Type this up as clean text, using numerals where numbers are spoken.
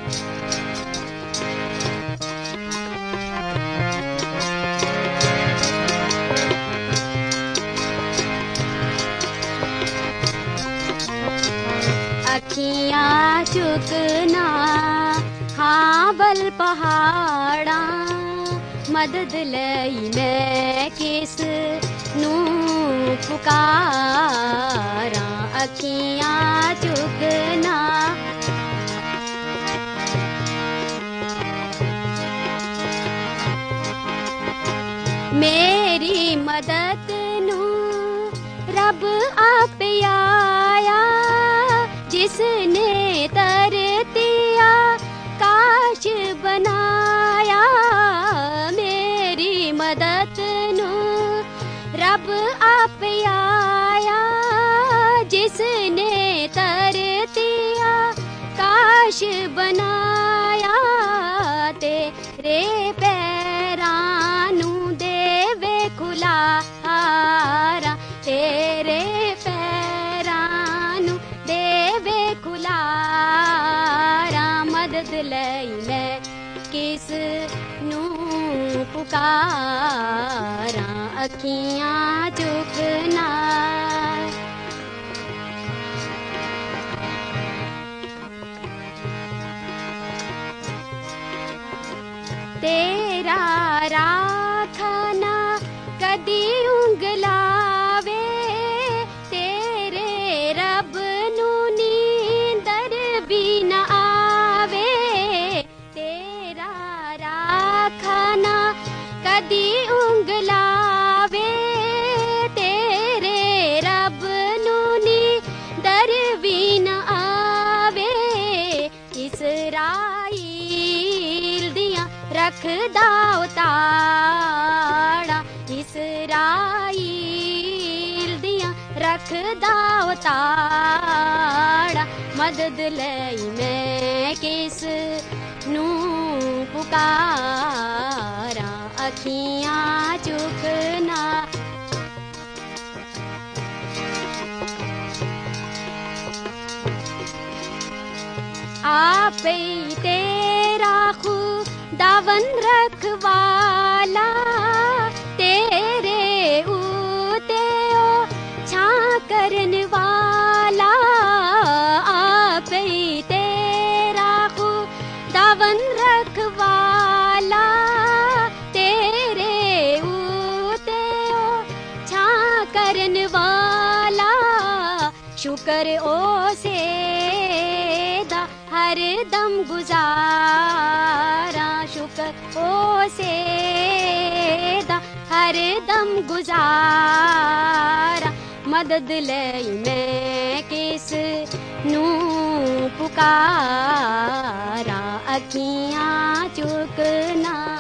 अखियां चुकना हाँ बल पहाड़ा मदद लई मैं किस नू पुकारा। अखियां चुकना मेरी मदद नू रब आप आया जिसने तरतिया काश बनाया। मेरी मदद नू रब आप आया जिसने तरतिया काश बनाया। तेरे पैरां नू देवे खुलारा तेरे पैरां नू देवे खुलारा। मदद लई मैं किस नू पुकारा। अखियां चुकना तेरा राखना कदी उंगलावे तेरे रब नू नींदर भी न आवे। तेरा राखना कदी उंगलावे तेरे रब नू नींदर भी न आवे। इसराइल दियां रखदा उताड़ा इसराइल दियां रखदा उताड़ा। मदद लई मैं किस नू पुकारा। अखियां चुकना आप ही तेरा खुदावन रखवाला तेरे ऊते ओ छां करन वाला। आप ही तेरा खुदावन रखवाला तेरे ऊते ओ छां करन वाला। शुक्र ओ से हर दम गुजारा शुक्र ओ से हर दम गुजारा। मदद लई मैं किस नू पुकारा। अखियां चुकना